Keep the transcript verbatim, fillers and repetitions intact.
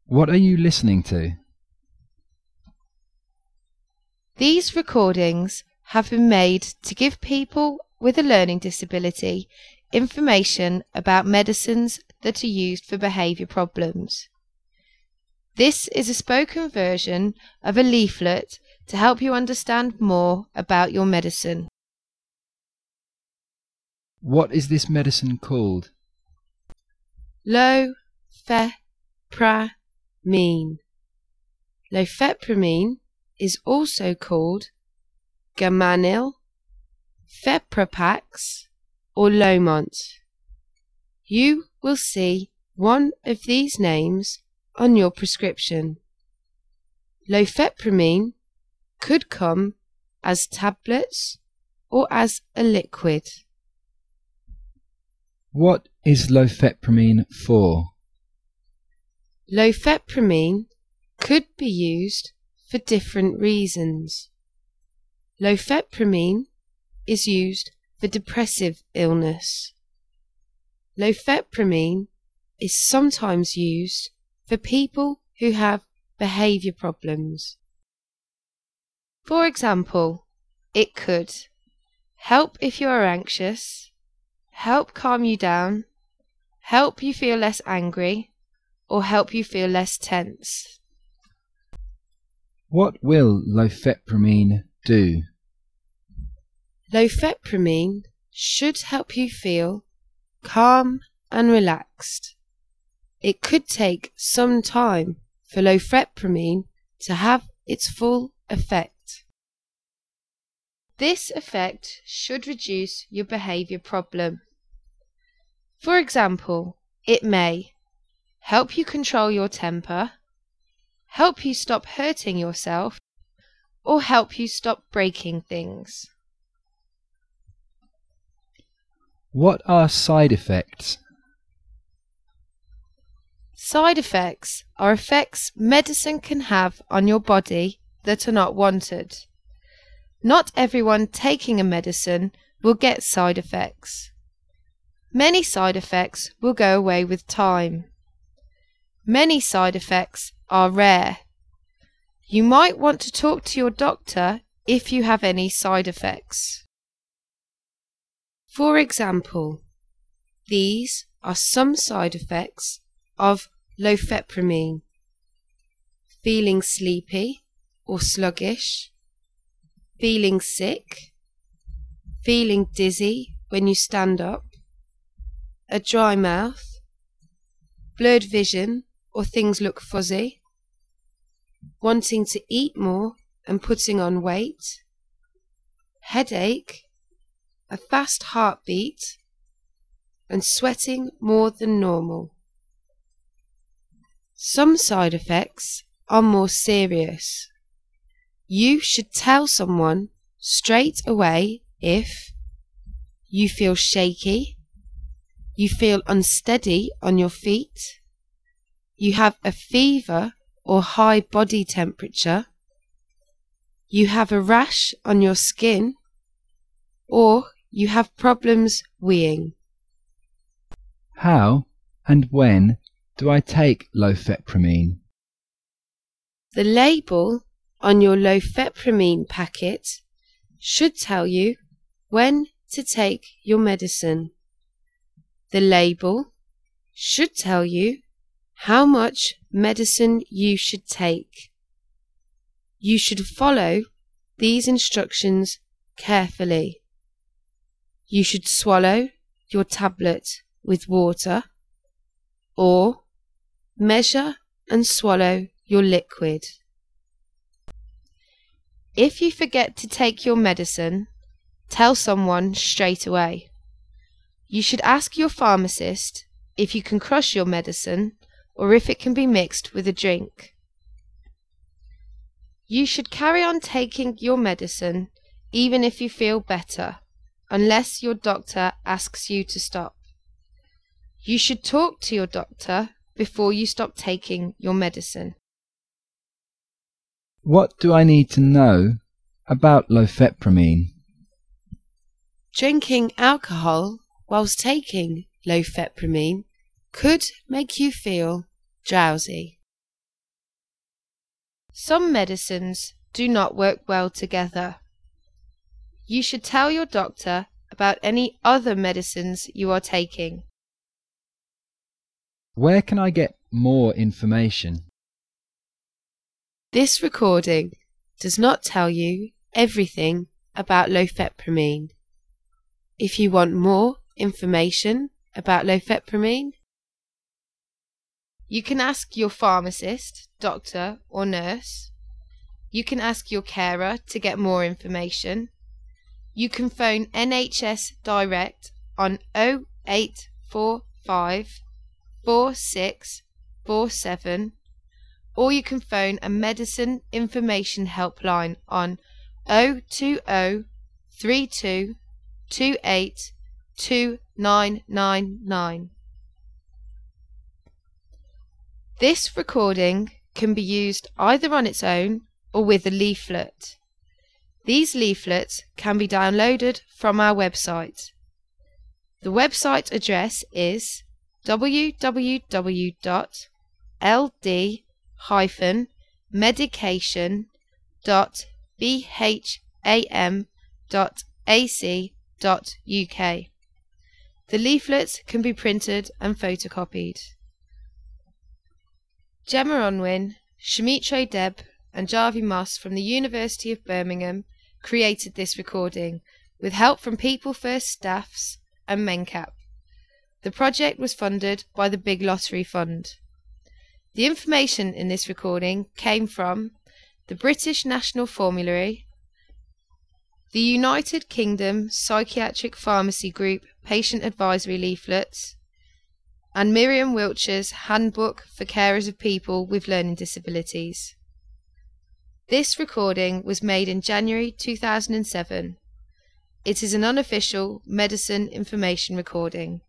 What are you listening to? These recordings have been made to give people with a learning disability information about medicines that are used for behaviour problems. This is a spoken version of a leaflet to help you understand more about your medicine. What is this medicine called? Lo-fe-pra-mine. Lofepramine is also called Gamanil, Feprapax or Lomont. You will see one of these names on your prescription. Lofepramine could come as tablets or as a liquid. What is lofepramine for? Lofepramine could be used for different reasons. Lofepramine is used for depressive illness. Lofepramine is sometimes used for people who have behaviour problems. For example, it could help if you are anxious, help calm you down, help you feel less angry, or help you feel less tense. What will lofepramine do? Lofepramine should help you feel calm and relaxed. It could take some time for lofepramine to have its full effect. This effect should reduce your behaviour problem. For example, it may help you control your temper, help you stop hurting yourself, or help you stop breaking things. What are side effects? Side effects are effects medicine can have on your body that are not wanted. Not everyone taking a medicine will get side effects. Many side effects will go away with time. Many side effects are rare. You might want to talk to your doctor if you have any side effects. For example, these are some side effects of lofepramine: feeling sleepy or sluggish, feeling sick, feeling dizzy when you stand up, a dry mouth, blurred vision or things look fuzzy, wanting to eat more and putting on weight, headache, a fast heartbeat, and sweating more than normal. Some side effects are more serious. You should tell someone straight away if you feel shaky, you feel unsteady on your feet, you have a fever or high body temperature, you have a rash on your skin, or you have problems weeing. How and when do I take lofepramine? The label on your lofepramine packet should tell you when to take your medicine. The label should tell you how much medicine you should take. You should follow these instructions carefully. You should swallow your tablet with water, or measure and swallow your liquid. If you forget to take your medicine, tell someone straight away. You should ask your pharmacist if you can crush your medicine or if it can be mixed with a drink. You should carry on taking your medicine even if you feel better, unless your doctor asks you to stop. You should talk to your doctor before you stop taking your medicine. What do I need to know about lofepramine? Drinking alcohol whilst taking lofepramine could make you feel drowsy. Some medicines do not work well together. You should tell your doctor about any other medicines you are taking. Where can I get more information? This recording does not tell you everything about lofepramine. If you want more information about lofepramine, you can ask your pharmacist, doctor or nurse. You can ask your carer to get more information. You can phone N H S Direct on oh eight four five, four six four seven, or you can phone a medicine information helpline on oh two oh, three two, two eight, two nine nine nine. This recording can be used either on its own or with a leaflet. These leaflets can be downloaded from our website. The website address is w w w dot l d dash medication dot b h a m dot a c dot u k. The leaflets can be printed and photocopied. Gemma Unwin, Shamitre Deb and Jarvie Moss from the University of Birmingham created this recording with help from People First staffs and MenCap. The project was funded by the Big Lottery Fund. The information in this recording came from the British National Formulary, the United Kingdom Psychiatric Pharmacy Group Patient Advisory Leaflets, and Miriam Wiltshire's Handbook for Carers of People with Learning Disabilities. This recording was made in January two thousand seven. It is an unofficial medicine information recording.